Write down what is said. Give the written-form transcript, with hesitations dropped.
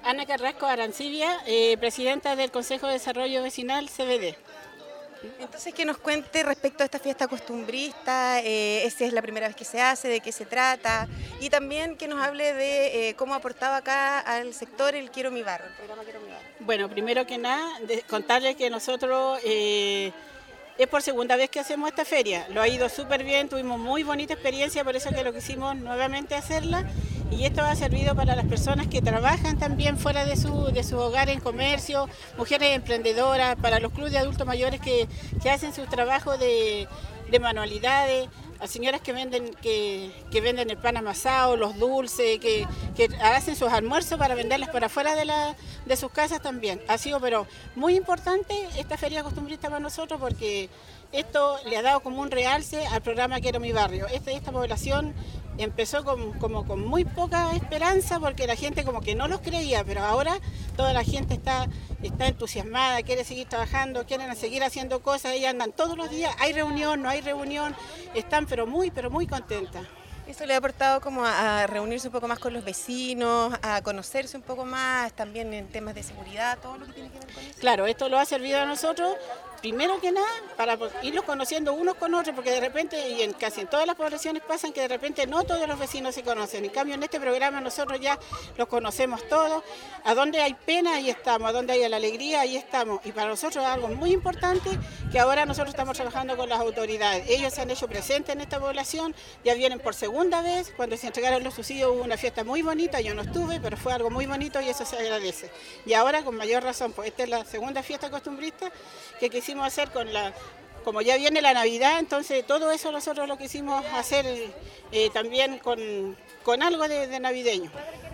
Ana Carrasco Arancibia, presidenta del Consejo de Desarrollo Vecinal CVD. Entonces, que nos cuente respecto a esta fiesta costumbrista, si es la primera vez que se hace, de qué se trata, y también que nos hable de cómo aportaba acá al sector el Quiero Mi Barrio, el programa Quiero Mi Barrio. Bueno, primero que nada, contarles que nosotros es por segunda vez que hacemos esta feria. Lo ha ido súper bien, tuvimos muy bonita experiencia, por eso que lo quisimos nuevamente hacerla. Y esto ha servido para las personas que trabajan también fuera de su hogar en comercio, mujeres emprendedoras, para los clubes de adultos mayores que hacen sus trabajos de manualidades, a señoras que venden el pan amasado, los dulces, que hacen sus almuerzos para venderlas para afuera de sus casas también. Ha sido pero muy importante esta feria costumbrista para nosotros porque esto le ha dado como un realce al programa Quiero Mi Barrio. Esta población empezó con muy poca esperanza porque la gente como que no los creía, pero ahora toda la gente está entusiasmada, quiere seguir trabajando, quieren seguir haciendo cosas, ellas andan todos los días, hay reunión, no hay reunión, están pero muy contentas. Eso le ha aportado como a reunirse un poco más con los vecinos, a conocerse un poco más, también en temas de seguridad, todo lo que tiene que ver con eso. Claro, esto lo ha servido a nosotros, primero que nada, para irlos conociendo unos con otros, porque de repente, y casi en todas las poblaciones pasan que de repente no todos los vecinos se conocen. En cambio, en este programa nosotros ya los conocemos todos. A donde hay pena, ahí estamos. A donde hay la alegría, ahí estamos. Y para nosotros es algo muy importante que ahora nosotros estamos trabajando con las autoridades. Ellos se han hecho presentes en esta población, ya vienen por segunda vez. Cuando se entregaron los subsidios hubo una fiesta muy bonita, yo no estuve, pero fue algo muy bonito y eso se agradece. Y ahora con mayor razón, pues esta es la segunda fiesta costumbrista que quisimos hacer como ya viene la Navidad, entonces todo eso nosotros lo quisimos hacer también con algo de navideño.